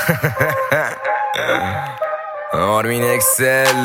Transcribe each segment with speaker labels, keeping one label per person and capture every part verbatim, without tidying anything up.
Speaker 1: آرمین اکسل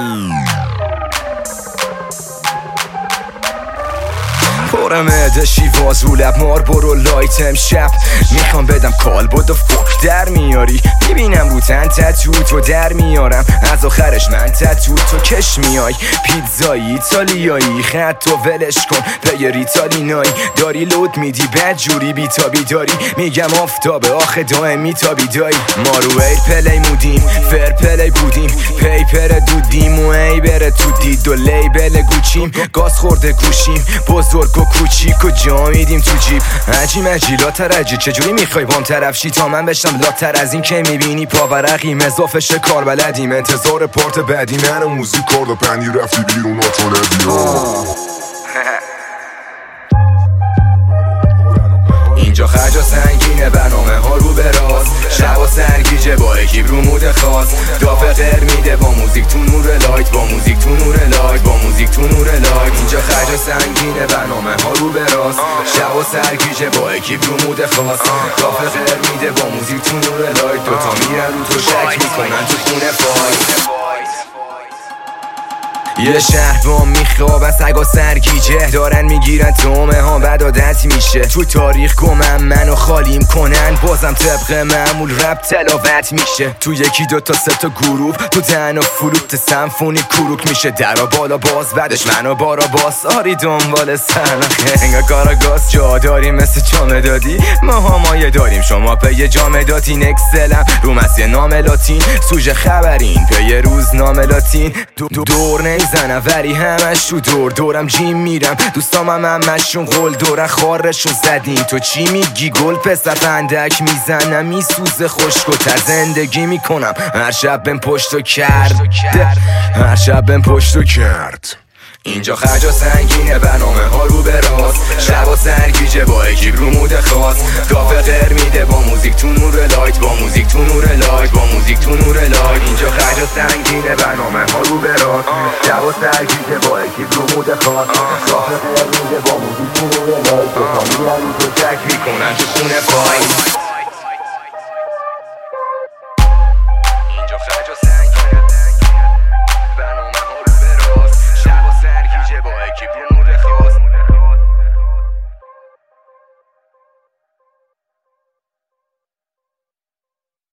Speaker 1: پرمه دشی وازو لب مار برو لایتم شب میخوام بدم کالبد و فوک در میاری میبینم رو تن تتو تو در میارم از آخرش من تتو تو کش میای پیتزایی ایتالیایی خط تو ولش کن پیر ایتالینایی داری لود میدی بد جوری بیتابی داری میگم آفتابه آخه دائمی تابی دایی ما رو ایر پلی مودیم فر پلی بودیم پیپر دودیم و ای بره تو دید و لیبل گوچیم گاز خورده گوشیم بزرگ و کوچیک و جا میدیم تو جیب عجی مجی لاترجی چجوری میخوای بام طرف شی تا من بشم لاتر از این که میبینی پاورقیم اضافش کار بلدیم انتظار پارت بعدی من موزیک کار و پنی رفتی بیرون آتو ندی اینجا خرجا سنگینه برنامه ها رو به راست شب و سرگیجه با اکیب رو مود خاص دافه غیر میده با موزیک تو نور لایت با موزیک تو نور لایت با موزیک تو نور لایت اینجا خرجا سنگینه برنامه ها رو به راست شب و سرگیجه با اکیب رو مود خاص دافه غیر میده با موزیک تو نور لایت دوتا میرن رو تو شک میکنن تو خونه فایت یه شهر با میخوابن سگا سرگیجه دارن میگیرن تومه ها بد عادت میشه تو تاریخ گمم منو خالیم کنن بازم طبق معمول رپ تلاوت میشه تو یکی دوتا سه تا گروه تو تن و فلوت سمفونی کروک میشه درا بالا باز بعدش منو بارا باز آری دنبال سرنخه انگا کاراگاز جا داریم مثل جامه دادی ما همایه داریم شما پی جامه داتین اکسلم رو مسیح نام لاتین سوژه خبرین پی روز نام لاتین دو دور نیزنم ولی همش تو دور دورم جیم میرم دوستام هم همشون قول دورن خارشو زدین تو چی میگی گل پسر فندک میزنم میسوزه خشکوتر زندگی میکنم هر شب بهم پشتو کرد هر شب بهم پشتو کرد اینجا خرجا سنگینه برنامه ها رو به راست شب و سرگیجه با اکیب رو مود خاص دافه غیر میده با موزیک تو نور لایت با موزیک تو نور لایت با موزیک تو نور لایت اینجا خرجا سنگینه برنامه ها رو به راست شب و سرگیجه با اکیب رو مود خاص دافه غیر میده با موزیک تو نور لایت دوتا میرن رو تو شک میکنن تو خونه فایت